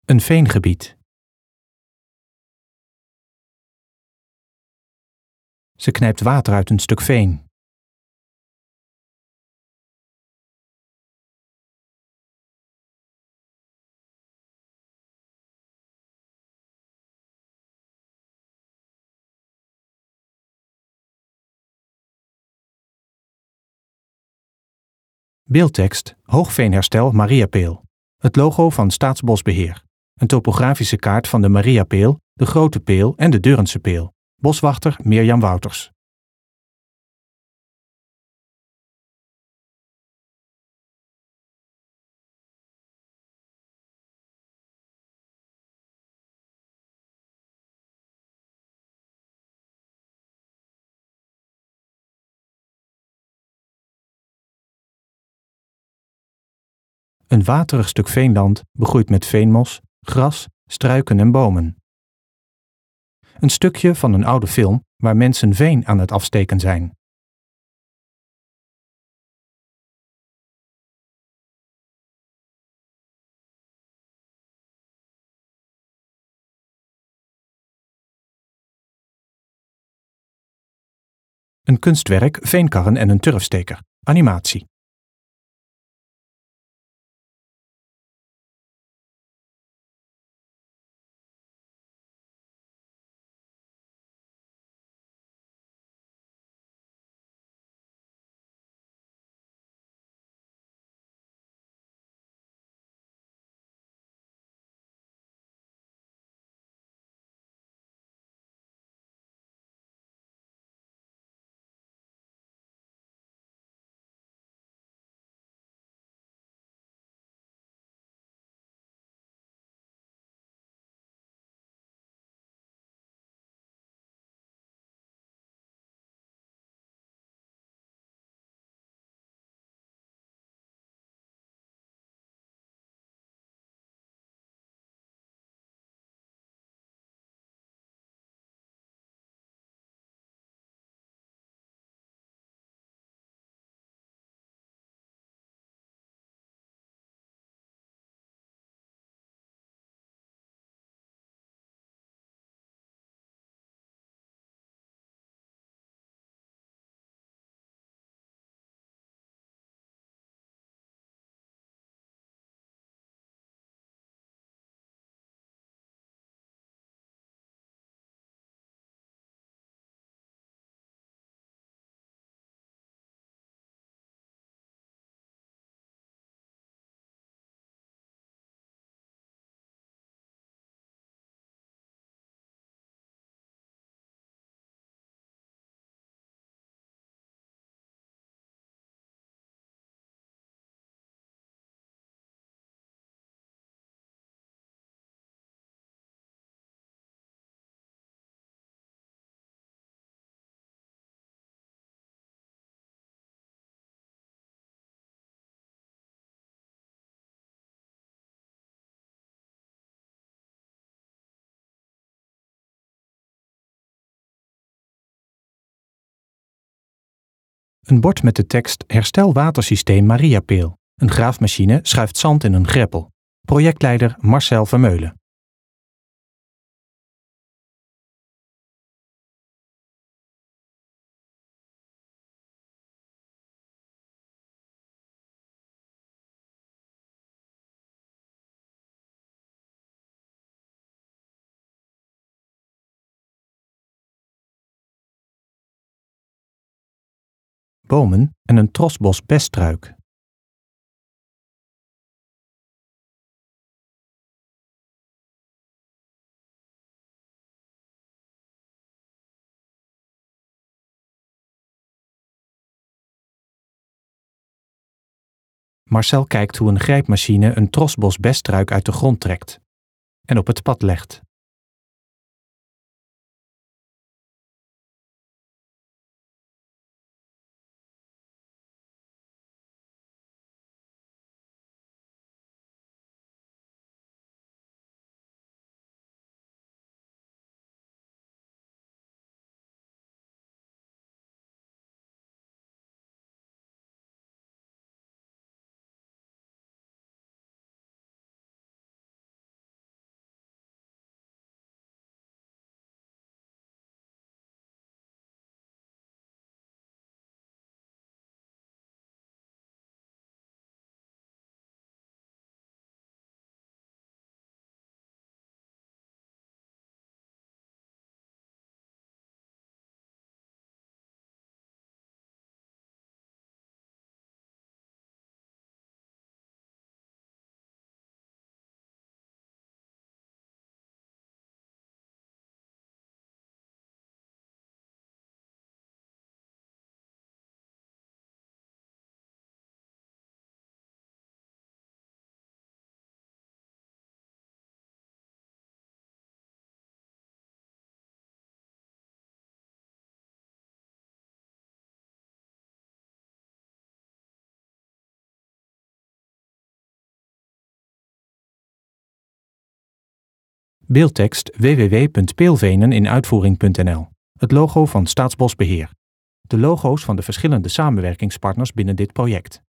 Een veengebied. Ze knijpt water uit een stuk veen. Beeldtekst: Hoogveenherstel Mariapeel. Het logo van Staatsbosbeheer. Een topografische kaart van de Mariapeel, de Grote Peel en de Deurense Peel. Boswachter Mirjam Wouters. Een waterig stuk veenland, begroeid met veenmos, gras, struiken en bomen. Een stukje van een oude film waar mensen veen aan het afsteken zijn. Een kunstwerk, veenkarren en een turfsteker. Animatie. Een bord met de tekst Herstel watersysteem Mariapeel. Een graafmachine schuift zand in een greppel. Projectleider Marcel Vermeulen. Bomen en een trosbos beststruik. Marcel kijkt hoe een grijpmachine een trosbos beststruik uit de grond trekt en op het pad legt. Beeldtekst www.peelveneninuitvoering.nl. Het logo van Staatsbosbeheer. De logo's van de verschillende samenwerkingspartners binnen dit project.